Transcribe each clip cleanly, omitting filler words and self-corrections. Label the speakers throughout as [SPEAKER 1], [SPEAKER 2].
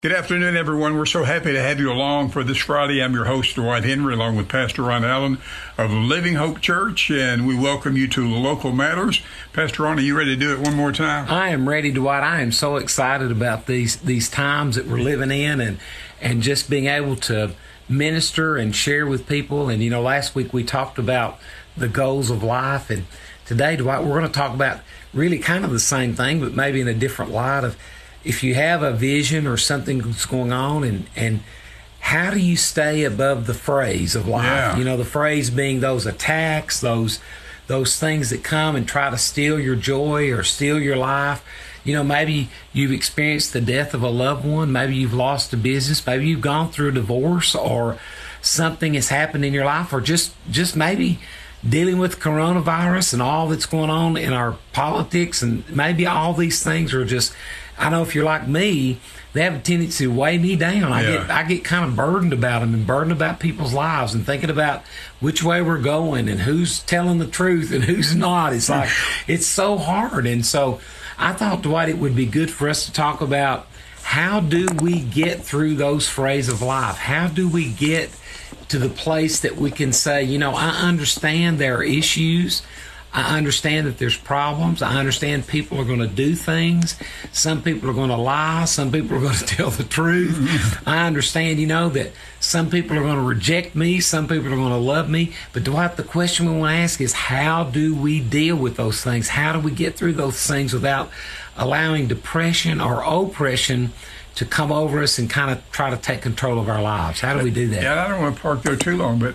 [SPEAKER 1] Good afternoon, everyone. We're so happy to have you along for this Friday. I'm your host, Dwight Henry, along with Pastor Ron Allen of Living Hope Church, and we welcome you to Local Matters. Pastor Ron, are you ready to do it one more time?
[SPEAKER 2] I am ready, Dwight. I am so excited about these times that we're living in and just being able to minister and share with people. And, last week we talked about the goals of life, and today, Dwight, we're going to talk about really kind of the same thing, but maybe in a different light of if you have a vision or something that's going on, and how do you stay above the frays of life?
[SPEAKER 1] Yeah.
[SPEAKER 2] The frays being those attacks, those things that come and try to steal your joy or steal your life. Maybe you've experienced the death of a loved one. Maybe you've lost a business. Maybe you've gone through a divorce, or something has happened in your life, or just maybe dealing with coronavirus and all that's going on in our politics. And maybe all these things are just, I know if you're like me, they have a tendency to weigh me down. I get kind of burdened about them and burdened about people's lives and thinking about which way we're going and who's telling the truth and who's not. It's like, it's so hard. And so I thought, Dwight, it would be good for us to talk about how do we get through those frays of life? How do we get to the place that we can say, I understand there are issues. I understand that there's problems. I understand people are going to do things. Some people are going to lie. Some people are going to tell the truth. I understand, that some people are going to reject me. Some people are going to love me. But Dwight, the question we want to ask is, how do we deal with those things? How do we get through those things without allowing depression or oppression to come over us and kind of try to take control of our lives? How do we do that?
[SPEAKER 1] Yeah, I don't want to park there too long, but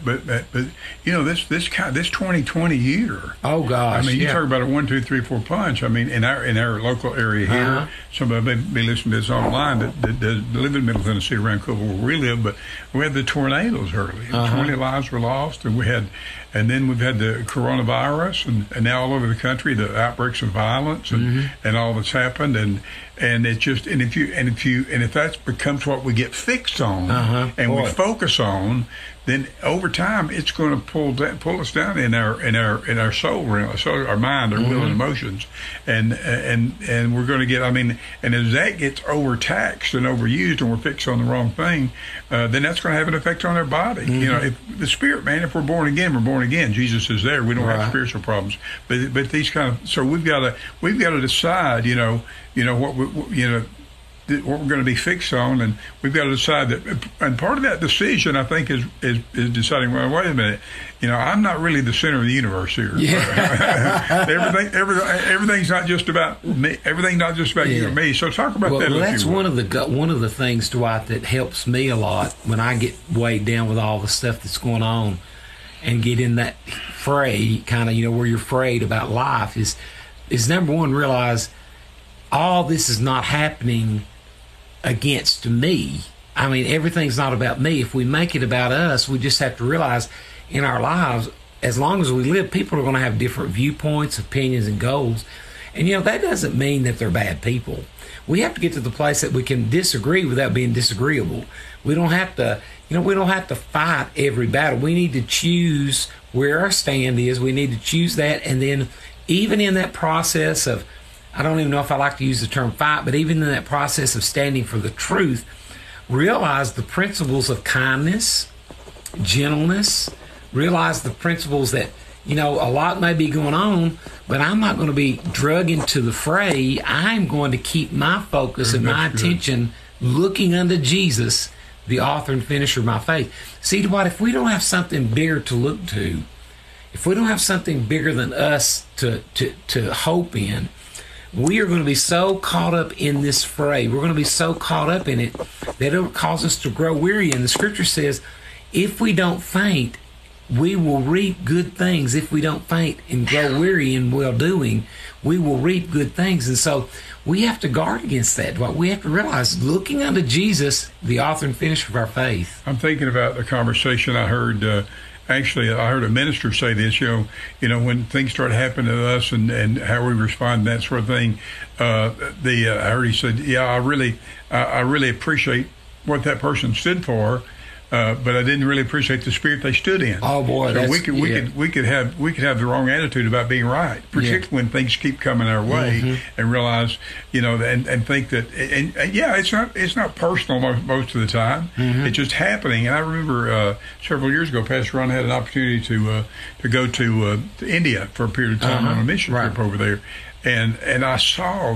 [SPEAKER 1] this 2020 year.
[SPEAKER 2] Oh gosh!
[SPEAKER 1] You talk about a 1, 2, 3, 4 punch. In our local area here, somebody may be listening to this online that live in Middle Tennessee, around Cookville where we live, but we had the tornadoes early. 20 lives were lost, and then we've had the coronavirus, and now all over the country the outbreaks of violence and all that's happened, and it's just, and if that becomes what we get fixed on we focus on, then over time it's going to pull us down in our soul realm, our mind, our will and emotions, and we're going to get. And as that gets overtaxed and overused, and we're fixed on the wrong thing, then that's going to have an effect on our body. If the spirit, man, if we're born again, we're born again. Jesus is there. We don't have spiritual problems, but these so we've got to decide. What we're going to be fixed on, and we've got to decide that. And part of that decision, I think, is deciding. Well, wait a minute. I'm not really the center of the universe here. Yeah. Everything's not just about me. Everything's not just about you or me. So talk about that.
[SPEAKER 2] Well, that's one of the things, Dwight, that helps me a lot when I get weighed down with all the stuff that's going on, and get in that fray, kind of, where you're afraid about life. Is number one, realize all this is not happening against me. Everything's not about me. If we make it about us, we just have to realize in our lives, as long as we live, people are going to have different viewpoints, opinions, and goals. And, that doesn't mean that they're bad people. We have to get to the place that we can disagree without being disagreeable. We don't have to, fight every battle. We need to choose where our stand is. We need to choose that. And then even in that process of, I don't even know if I like to use the term fight, but even in that process of standing for the truth, realize the principles of kindness, gentleness, realize the principles that, a lot may be going on, but I'm not going to be drug into the fray. I'm going to keep my focus and my attention looking unto Jesus, the author and finisher of my faith. See, Dwight, if we don't have something bigger to look to, if we don't have something bigger than us to hope in, we are going to be so caught up in this fray. We're going to be so caught up in it that it'll cause us to grow weary. And the scripture says, if we don't faint, we will reap good things. If we don't faint and grow weary in well-doing, we will reap good things. And so we have to guard against that. We have to realize, looking unto Jesus, the author and finisher of our faith.
[SPEAKER 1] I'm thinking about a conversation I heard. Actually, I heard a minister say this, when things start happening to us and how we respond to that sort of thing. I heard he said, I really appreciate what that person stood for, but I didn't really appreciate the spirit they stood in.
[SPEAKER 2] Oh boy,
[SPEAKER 1] so we could have the wrong attitude about being right, particularly when things keep coming our way, and realize, and think that, and it's not personal most of the time. It's just happening. And I remember several years ago, Pastor Ron had an opportunity to go to India for a period of time on a mission trip over there, and I saw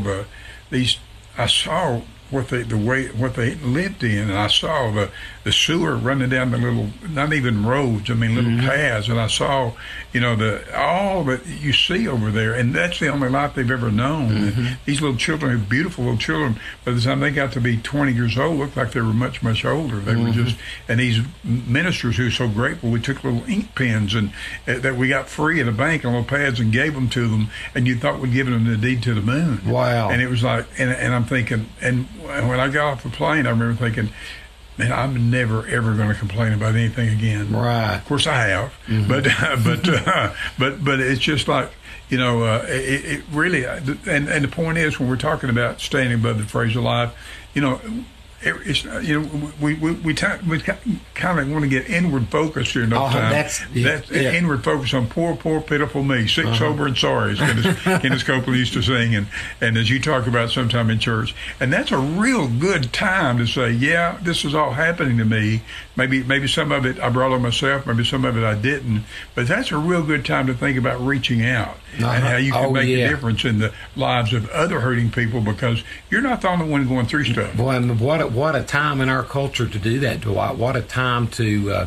[SPEAKER 1] what they lived in, and I saw the sewer running down the little, not even roads, little paths, and I saw, all that you see over there, and that's the only life they've ever known. These little children, beautiful little children, by the time they got to be 20 years old, looked like they were much, much older. They were just, and these ministers who were so grateful, we took little ink pens and that we got free at a bank on little pads and gave them to them, and you thought we'd given them the deed to the moon.
[SPEAKER 2] Wow.
[SPEAKER 1] And it was like, and I'm thinking, and when I got off the plane, I remember thinking, man, I'm never ever going to complain about anything again.
[SPEAKER 2] Right.
[SPEAKER 1] Of course, I have, but it's just like, it really. And the point is, when we're talking about staying above the phrase of life, it's we kind of want to get inward focused here. That's inward focus on poor pitiful me, sick, sober, and sorry, as Kenneth Copeland used to sing, and as you talk about sometime in church, and that's a real good time to say, yeah, this is all happening to me. Maybe some of it I brought on myself, maybe some of it I didn't, but that's a real good time to think about reaching out and how you can make a difference in the lives of other hurting people, because you're not the only one going through stuff.
[SPEAKER 2] Boy, and what a time in our culture to do that, Dwight. What a time to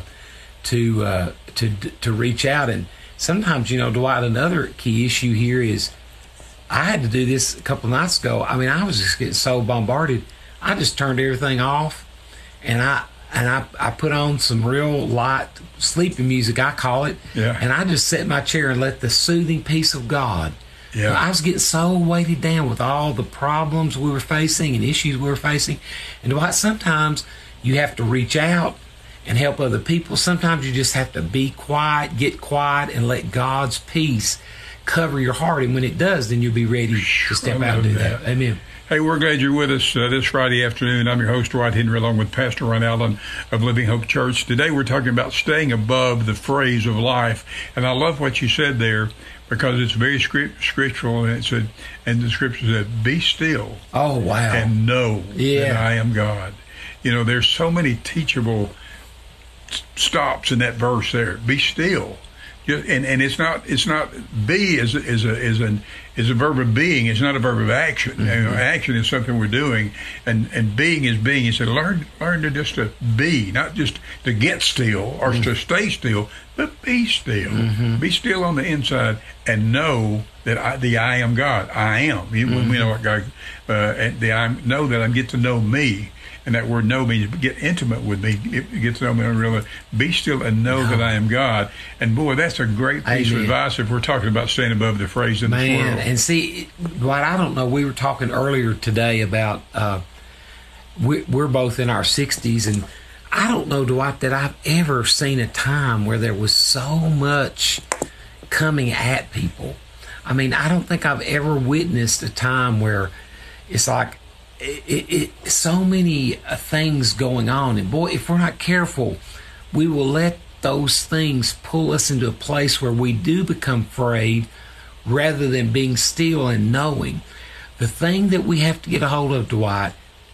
[SPEAKER 2] reach out. And sometimes, Dwight, another key issue here is, I had to do this a couple of nights ago. I was just getting so bombarded. I just turned everything off, and I put on some real light sleeping music, I call it, and I just sat in my chair and let the soothing peace of God. Yeah. I was getting so weighted down with all the problems we were facing and issues we were facing. And Dwight, sometimes you have to reach out and help other people. Sometimes you just have to be quiet, get quiet, and let God's peace cover your heart. And when it does, then you'll be ready to step out and do that. Amen.
[SPEAKER 1] Hey, we're glad you're with us this Friday afternoon. I'm your host, Dwight Henry, along with Pastor Ron Allen of Living Hope Church. Today we're talking about staying above the phrase of life. And I love what you said there, because it's very scriptural, and the scripture said, "Be still, and know that I am God." There's so many teachable stops in that verse there. Be still, and it's not be is a verb of being. It's not a verb of action. Action is something we're doing, and being is being. He said, learn to just to be, not just to get still or to stay still, but be still. Be still on the inside and know that I am God. I am. We know what God. Know that I get to know me. And that word know means get intimate with me, get to know me, and really be still and know that I am God. And boy, that's a great piece of advice if we're talking about staying above the phrase in this world.
[SPEAKER 2] And see, Dwight, I don't know, we were talking earlier today about, we're both in our 60s, and I don't know, Dwight, that I've ever seen a time where there was so much coming at people. I don't think I've ever witnessed a time where it's like, so many things going on, and boy, if we're not careful, we will let those things pull us into a place where we do become afraid rather than being still and knowing. The thing that we have to get a hold of, Dwight,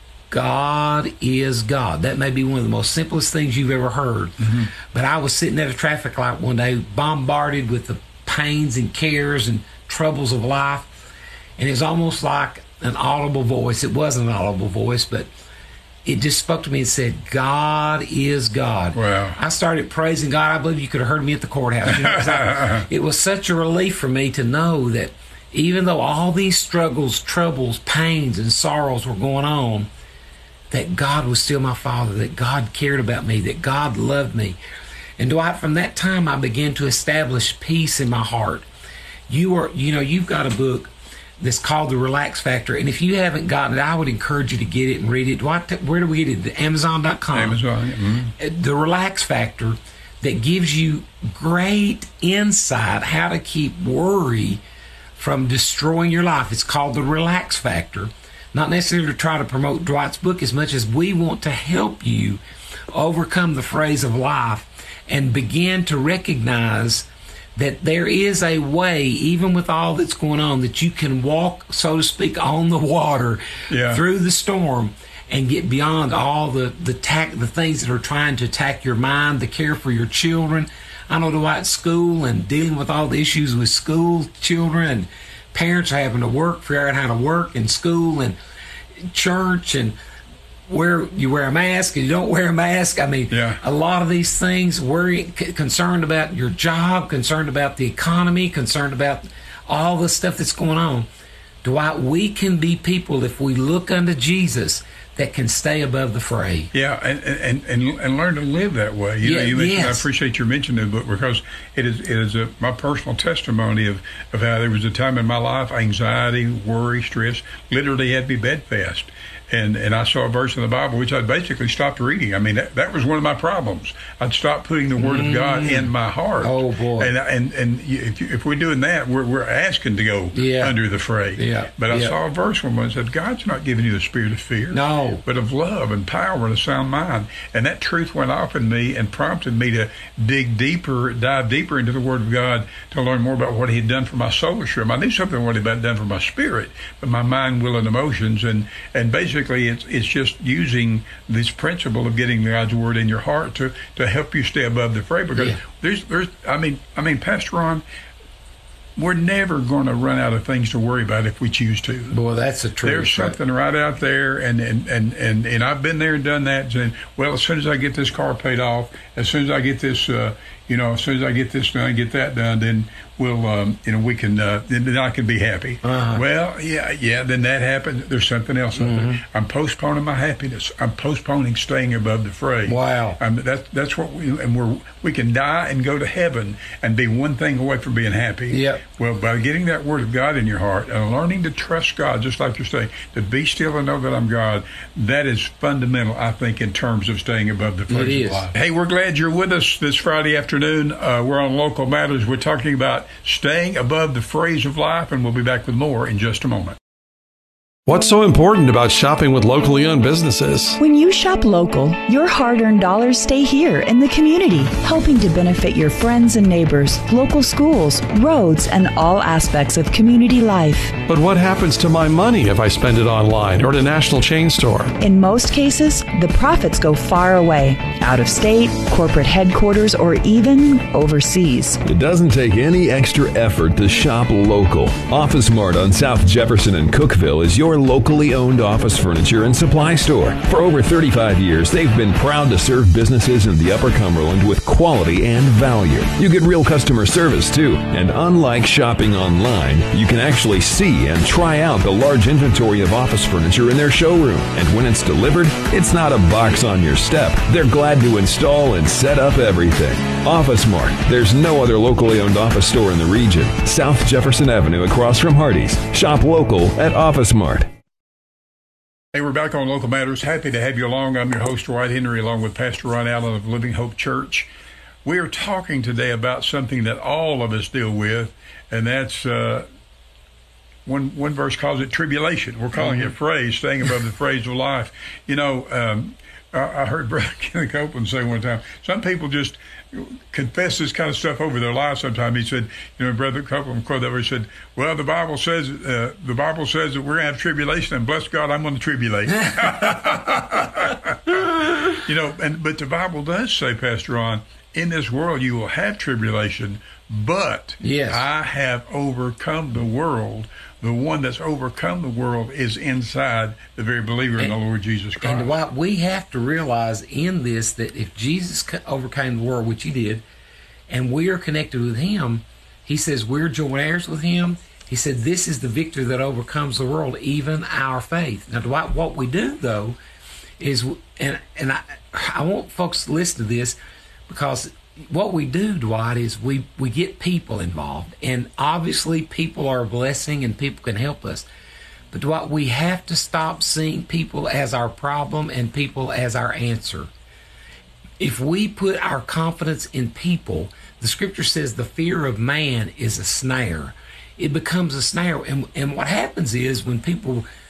[SPEAKER 2] God is God. That may be one of the most simplest things you've ever heard, but I was sitting at a traffic light one day, bombarded with the pains and cares and troubles of life, and it was almost like an audible voice. It wasn't an audible voice, but it just spoke to me and said, God is God.
[SPEAKER 1] Wow.
[SPEAKER 2] I started praising God. I believe you could have heard me at the courthouse. It was such a relief for me to know that even though all these struggles, troubles, pains, and sorrows were going on, that God was still my Father, that God cared about me, that God loved me. And Dwight, from that time, I began to establish peace in my heart. You've got a book that's called The Relax Factor, and if you haven't gotten it, I would encourage you to get it and read it. Where do we get it? Amazon.com.
[SPEAKER 1] Amazon.
[SPEAKER 2] The Relax Factor, that gives you great insight how to keep worry from destroying your life. It's called The Relax Factor. not necessarily to try to promote Dwight's book as much as we want to help you overcome the phrase of life and begin to recognize that there is a way, even with all that's going on, that you can walk, so to speak, on the water through the storm and get beyond all the things that are trying to attack your mind, the care for your children. I know Dwight's school and dealing with all the issues with school children and parents having to figure out how to work in school and church, and where you wear a mask and you don't wear a mask. I mean, a lot of these things, concerned about your job, concerned about the economy, concerned about all the stuff that's going on. Dwight, we can be people, if we look unto Jesus, that can stay above the fray.
[SPEAKER 1] Yeah, and learn to live that way. You know, you mentioned, I appreciate your mentioning the book, because it is my personal testimony of how there was a time in my life, anxiety, worry, stress, literally had me bedfast. And I saw a verse in the Bible which I basically stopped reading. I mean, that was one of my problems. I'd stopped putting the Word of God in my heart.
[SPEAKER 2] Oh boy!
[SPEAKER 1] And if we're doing that, we're asking to go under the fray.
[SPEAKER 2] Yeah.
[SPEAKER 1] But I saw a verse one that said, God's not giving you the spirit of fear, but of love and power and a sound mind. And that truth went off in me and prompted me to dive deeper into the Word of God to learn more about what He had done for my soul. I knew something what He had done for my spirit, but my mind, will, and emotions, and basically. It's just using this principle of getting God's Word in your heart to help you stay above the fray. Because there's I mean, Pastor Ron, we're never going to run out of things to worry about if we choose to.
[SPEAKER 2] Boy, that's the truth.
[SPEAKER 1] There's something right out there, and I've been there and done that. And well, as soon as I get this car paid off, as soon as I get this, as soon as I get this done, get that done, then we'll, we can, then I can be happy. Well, then that happened. There's something else out there. I'm postponing my happiness. I'm postponing staying above the fray.
[SPEAKER 2] Wow.
[SPEAKER 1] That's what we can die and go to heaven and be one thing away from being happy.
[SPEAKER 2] Yep.
[SPEAKER 1] Well, by getting that Word of God in your heart and learning to trust God, just like you're saying, to be still and know that I'm God, that is fundamental, I think, in terms of staying above the fray of life. Hey, we're glad you're with us this Friday afternoon. We're on Local Matters. We're talking about staying above the phrase of life, and we'll be back with more in just a moment.
[SPEAKER 3] What's so important about shopping with locally owned businesses?
[SPEAKER 4] When you shop local, your hard-earned dollars stay here in the community, helping to benefit your friends and neighbors, local schools, roads, and all aspects of community life.
[SPEAKER 3] But what happens to my money if I spend it online or at a national chain store?
[SPEAKER 4] In most cases, the profits go far away, out of state, corporate headquarters, or even overseas.
[SPEAKER 5] It doesn't take any extra effort to shop local. Office Mart on South Jefferson and Cookeville is your locally owned office furniture and supply store. For over 35 years, they've been proud to serve businesses in the Upper Cumberland with quality and value. You get real customer service too, and unlike shopping online, you can actually see and try out the large inventory of office furniture in their showroom. And when it's delivered, it's not a box on your step. They're glad to install and set up everything. Office Mart. There's no other locally owned office store in the region. South Jefferson Avenue across from Hardee's. Shop local at Office Mart.
[SPEAKER 1] Hey, we're back on Local Matters. Happy to have you along. I'm your host, Dwight Henry, along with Pastor Ron Allen of Living Hope Church. We are talking today about something that all of us deal with, and that's one verse calls it tribulation. We're calling it phrase, staying above the phrase of life. You know, I heard Brother Kenneth Copeland say one time, some people just confess this kind of stuff over their lives sometimes. He said, Brother Copeland quoted that where he said, well, the Bible says that we're going to have tribulation, and bless God, I'm going to tribulate. But the Bible does say, Pastor Ron, in this world you will have tribulation, but I have overcome the world. The one that's overcome the world is inside the very believer in the Lord Jesus Christ.
[SPEAKER 2] And what we have to realize in this, that if Jesus overcame the world, which He did, and we are connected with Him, He says we're joint heirs with Him. He said this is the victory that overcomes the world, even our faith. Now, Dwight, what we do, though, is, and I want folks to listen to this, because what we do, Dwight, is we get people involved, and obviously people are a blessing and people can help us. But Dwight, we have to stop seeing people as our problem and people as our answer. If we put our confidence in people, the Scripture says the fear of man is a snare. It becomes a snare, and what happens is when people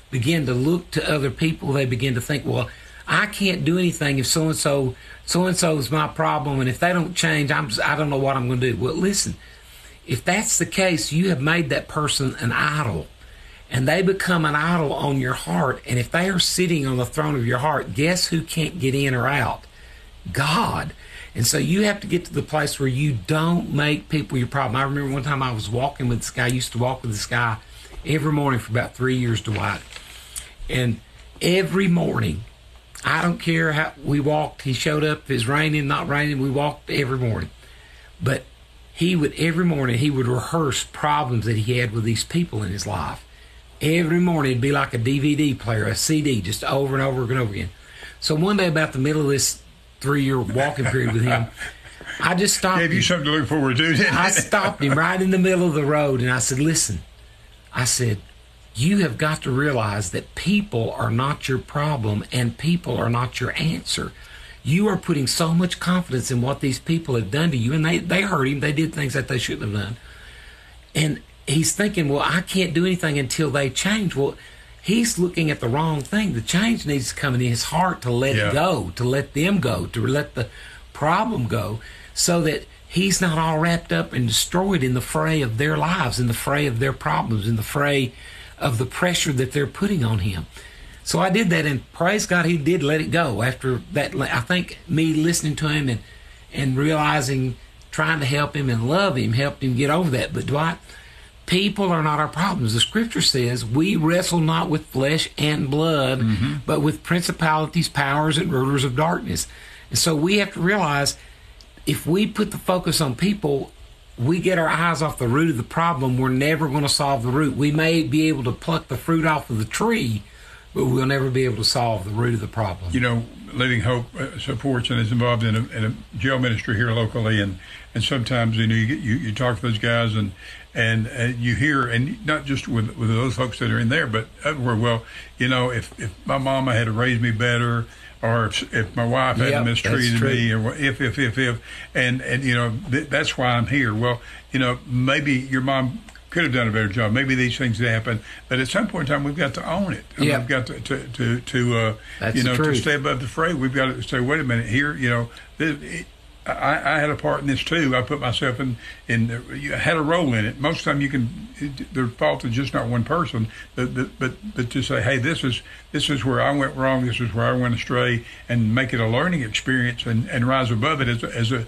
[SPEAKER 2] begin to look to other people. They begin to think, well, I can't do anything if so-and-so is my problem, and if they don't change, I don't know what I'm going to do. Well, listen, if that's the case, you have made that person an idol, and they become an idol on your heart. And if they are sitting on the throne of your heart, guess who can't get in or out? God. And so you have to get to the place where you don't make people your problem. I remember one time I was walking with this guy. I used to walk with this guy every morning for about 3 years, Dwight. And every morning, I don't care how we walked. He showed up. If it's raining, not raining, we walked every morning. But every morning, he would rehearse problems that he had with these people in his life. Every morning, it'd be like a DVD player, a CD, just over and over and over again. So one day, about the middle of this 3-year walking period with him, I just stopped him.
[SPEAKER 1] Gave you something to look forward to, didn't it?
[SPEAKER 2] I stopped him right in the middle of the road, and I said, listen, I said, you have got to realize that people are not your problem and people are not your answer. You are putting so much confidence in what these people have done to you, and they hurt him. They did things that they shouldn't have done. And he's thinking, well, I can't do anything until they change. Well, he's looking at the wrong thing. The change needs to come in his heart to let it go, to let them go, to let the problem go, so that he's not all wrapped up and destroyed in the fray of their lives, in the fray of their problems, in the fray of the pressure that they're putting on him. So I did that, and praise God, he did let it go. After that, I think me listening to him and realizing, trying to help him and love him, helped him get over that. But Dwight, people are not our problems. The scripture says we wrestle not with flesh and blood, but with principalities, powers, and rulers of darkness. And so we have to realize, if we put the focus on people, we get our eyes off the root of the problem, we're never going to solve the root. We may be able to pluck the fruit off of the tree, but we'll never be able to solve the root of the problem.
[SPEAKER 1] You know, Living Hope supports and is involved in a jail ministry here locally, and sometimes you talk to those guys and you hear, and not just with those folks that are in there, but everywhere. Well, if my mama had raised me better, or if my wife hadn't mistreated me, or if, and that's why I'm here. Well, maybe your mom could have done a better job. Maybe these things happen, but at some point in time, we've got to own it. And we've got to stay above the fray. We've got to say, wait a minute, here, I had a part in this too. I put myself in I had a role in it. Most of the time, the fault is just not one person, but to say, hey, this is where I went wrong. This is where I went astray, and make it a learning experience and rise above it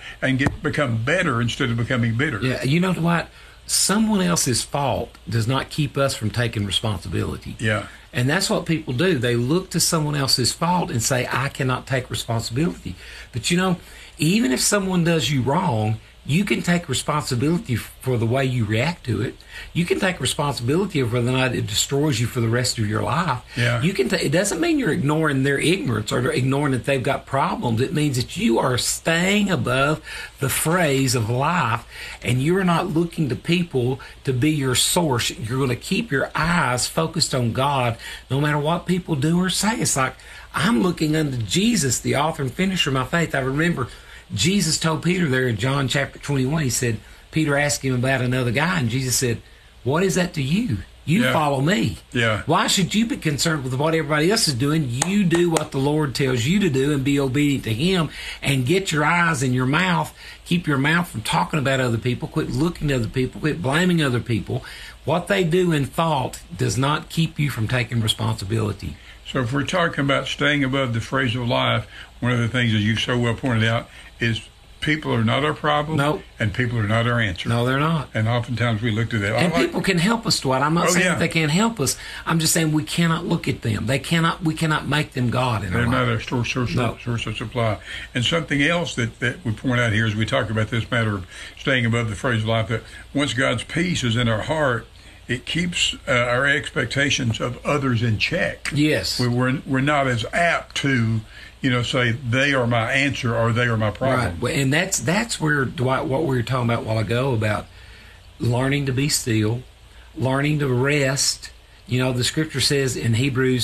[SPEAKER 1] and become better instead of becoming bitter.
[SPEAKER 2] Yeah, you know what? Someone else's fault does not keep us from taking responsibility.
[SPEAKER 1] Yeah.
[SPEAKER 2] And that's what people do. They look to someone else's fault and say, I cannot take responsibility. But even if someone does you wrong, you can take responsibility for the way you react to it. You can take responsibility of whether or not it destroys you for the rest of your life.
[SPEAKER 1] Yeah.
[SPEAKER 2] It doesn't mean you're ignoring their ignorance or ignoring that they've got problems. It means that you are staying above the frays of life, and you're not looking to people to be your source. You're going to keep your eyes focused on God no matter what people do or say. It's like, I'm looking unto Jesus, the author and finisher of my faith. I remember Jesus told Peter there in John chapter 21, he said, Peter asked him about another guy, and Jesus said, what is that to you? You follow me.
[SPEAKER 1] Yeah.
[SPEAKER 2] Why should you be concerned with what everybody else is doing? You do what the Lord tells you to do and be obedient to Him, and get your eyes and your mouth, keep your mouth from talking about other people, quit looking at other people, quit blaming other people. What they do in thought does not keep you from taking responsibility.
[SPEAKER 1] So if we're talking about staying above the frays of life, one of the things, as you so well pointed out, is people are not our problem,
[SPEAKER 2] nope.
[SPEAKER 1] And people are not our answer.
[SPEAKER 2] No, they're not.
[SPEAKER 1] And oftentimes we look to that.
[SPEAKER 2] And people can help us, Dwight. I'm not saying that they can't help us. I'm just saying we cannot look at them. We cannot make them God in our life.
[SPEAKER 1] They're not our source of supply. And something else that we point out here as we talk about this matter of staying above the frays of life, that once God's peace is in our heart, it keeps our expectations of others in check.
[SPEAKER 2] Yes.
[SPEAKER 1] We're not as apt to, say they are my answer or they are my problem.
[SPEAKER 2] Right. And that's where, Dwight, what we were talking about a while ago about learning to be still, learning to rest. The scripture says in Hebrews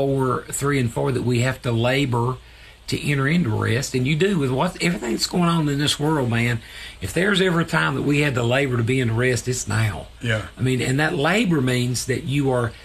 [SPEAKER 2] 4:3-4 that we have to labor to enter into rest, and you do with everything that's going on in this world, man. If there's ever a time that we had to labor to be in rest, it's now.
[SPEAKER 1] Yeah.
[SPEAKER 2] And that labor means that you are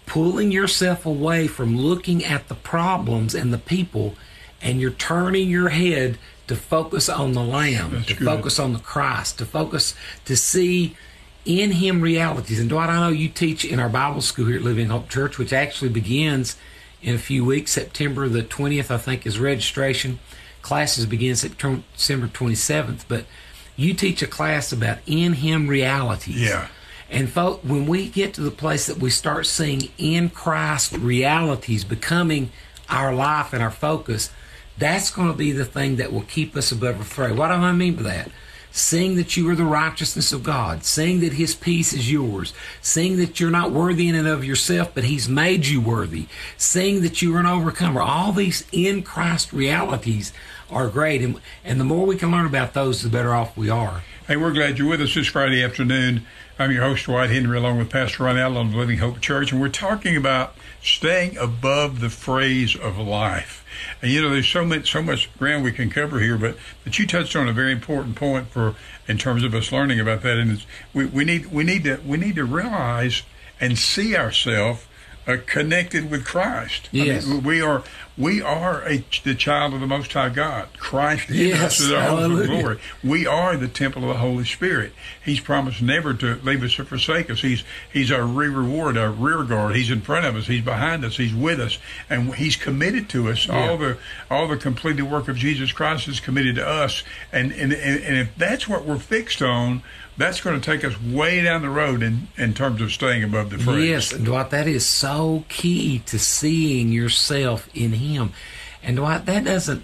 [SPEAKER 2] pulling yourself away from looking at the problems and the people, and you're turning your head to focus on the Lamb,
[SPEAKER 1] That's
[SPEAKER 2] to
[SPEAKER 1] good.
[SPEAKER 2] focus on the Christ, to focus, to see in Him realities. And Dwight, I know you teach in our Bible school here at Living Hope Church, which actually begins in a few weeks. September the 20th, I think, is registration. Classes begin December 27th. But you teach a class about in Him realities.
[SPEAKER 1] Yeah.
[SPEAKER 2] And folks, when we get to the place that we start seeing in Christ realities becoming our life and our focus, that's going to be the thing that will keep us above the fray. What do I mean by that? Seeing that you are the righteousness of God, seeing that His peace is yours, seeing that you're not worthy in and of yourself, but He's made you worthy, seeing that you are an overcomer. All these in Christ realities are great, and the more we can learn about those, the better off we are.
[SPEAKER 1] Hey, we're glad you're with us this Friday afternoon. I'm your host, Dwight Henry, along with Pastor Ron Allen of Living Hope Church, and we're talking about staying above the frays of life. And you know, there's so much ground we can cover here, but you touched on a very important point in terms of us learning about that, and it's, we need to realize and see ourselves connected with Christ.
[SPEAKER 2] Yes.
[SPEAKER 1] I mean, we are the child of the Most High God. Christ in
[SPEAKER 2] Yes.
[SPEAKER 1] us is our hope of
[SPEAKER 2] Hallelujah.
[SPEAKER 1] glory. We are the temple of the Holy Spirit. He's promised never to leave us or forsake us. He's our reward, our rear guard. He's in front of us. He's behind us. He's with us, and He's committed to us.
[SPEAKER 2] Yeah.
[SPEAKER 1] All the completed work of Jesus Christ is committed to us. And if that's what we're fixed on, that's going to take us way down the road in terms of staying above the fray.
[SPEAKER 2] Yes, and Dwight, that is so key to seeing yourself in Him. And Dwight, that doesn't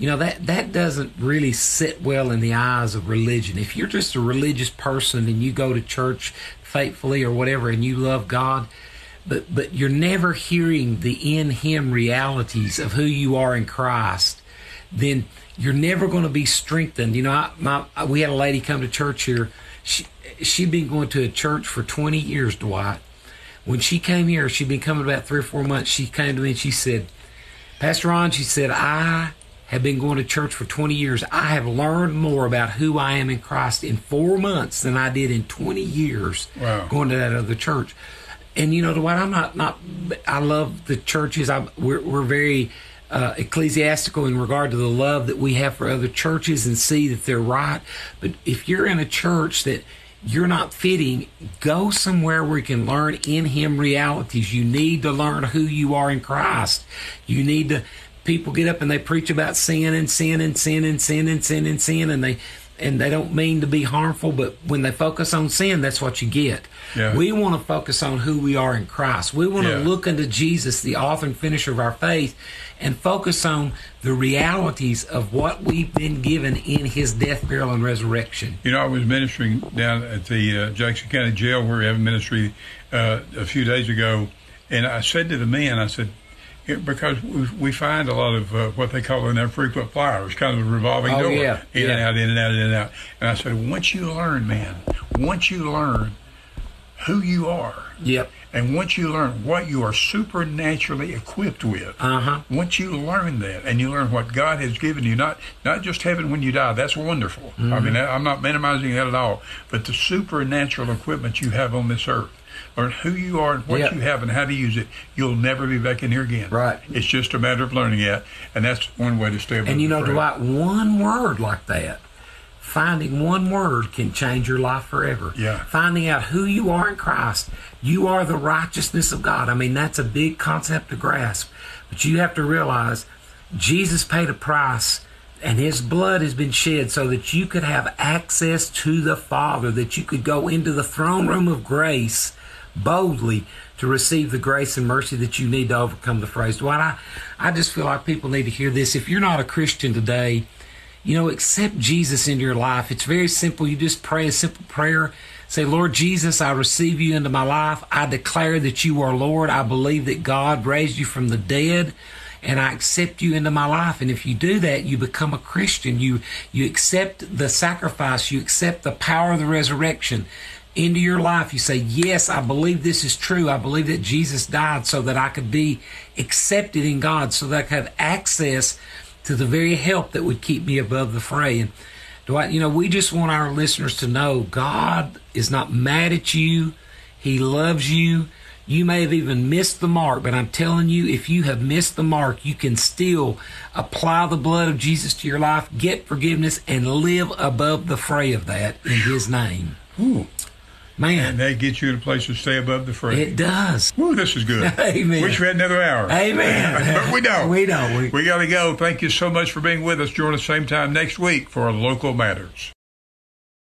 [SPEAKER 2] really sit well in the eyes of religion. If you're just a religious person and you go to church faithfully or whatever and you love God, but you're never hearing the in Him realities of who you are in Christ, then you're never going to be strengthened. You know, we had a lady come to church here. She'd been going to a church for 20 years, Dwight. When she came here, she'd been coming about 3 or 4 months. She came to me and she said, Pastor Ron, she said, I have been going to church for 20 years. I have learned more about who I am in Christ in 4 months than I did in 20 years going to that other church. And you know, Dwight, I'm not I love the churches. We're very ecclesiastical in regard to the love that we have for other churches and see that they're right. But if you're in a church that you're not fitting, go somewhere where you can learn in Him realities. You need to learn who you are in Christ. You need to. People get up and they preach about sin and sin and sin and sin and sin and sin, and they don't mean to be harmful, but when they focus on sin, that's what you get.
[SPEAKER 1] Yeah.
[SPEAKER 2] We want to focus on who we are in Christ. We want to look unto Jesus, the author and finisher of our faith, and focus on the realities of what we've been given in His death, burial, and resurrection.
[SPEAKER 1] You know, I was ministering down at the Jackson County Jail where we have ministry a few days ago, and I said to the men, I said, because we find a lot of what they call in there frequent flyers, kind of a revolving door, in and out, in and out, in and out. And I said, once you learn who you are, and once you learn what you are supernaturally equipped with, once you learn that, and you learn what God has given you, not just heaven when you die, that's wonderful. I mean, I'm not minimizing that at all, but the supernatural equipment you have on this earth. Learn who you are and what you have and how to use it. You'll never be back in here again.
[SPEAKER 2] Right.
[SPEAKER 1] It's just a matter of learning it, and that's one way to stay above
[SPEAKER 2] And you know,
[SPEAKER 1] the fray.
[SPEAKER 2] Dwight, one word like that, finding one word can change your life forever.
[SPEAKER 1] Yeah.
[SPEAKER 2] Finding out who you are in Christ. You are the righteousness of God. I mean, that's a big concept to grasp. But you have to realize Jesus paid a price, and His blood has been shed so that you could have access to the Father, that you could go into the throne room of grace boldly to receive the grace and mercy that you need to overcome the frays. Dwight, I just feel like people need to hear this. If you're not a Christian today, you know, accept Jesus into your life. It's very simple. You just pray a simple prayer. Say, Lord Jesus, I receive you into my life. I declare that you are Lord. I believe that God raised you from the dead, and I accept you into my life. And if you do that, you become a Christian. You accept the sacrifice. You accept the power of the resurrection into your life. You say, yes, I believe this is true. I believe that Jesus died so that I could be accepted in God, so that I could have access to the very help that would keep me above the fray. And Dwight, you know, we just want our listeners to know God is not mad at you. He loves you. You may have even missed the mark, but I'm telling you, if you have missed the mark, you can still apply the blood of Jesus to your life, get forgiveness, and live above the fray of that in His name.
[SPEAKER 1] Ooh.
[SPEAKER 2] Man.
[SPEAKER 1] And that gets you in a place to stay above the fray.
[SPEAKER 2] It does.
[SPEAKER 1] Ooh, this is good.
[SPEAKER 2] Amen.
[SPEAKER 1] Wish we had another hour.
[SPEAKER 2] Amen.
[SPEAKER 1] But we don't.
[SPEAKER 2] We don't.
[SPEAKER 1] We got to go. Thank you so much for being with us. Join us same time next week for Local Matters.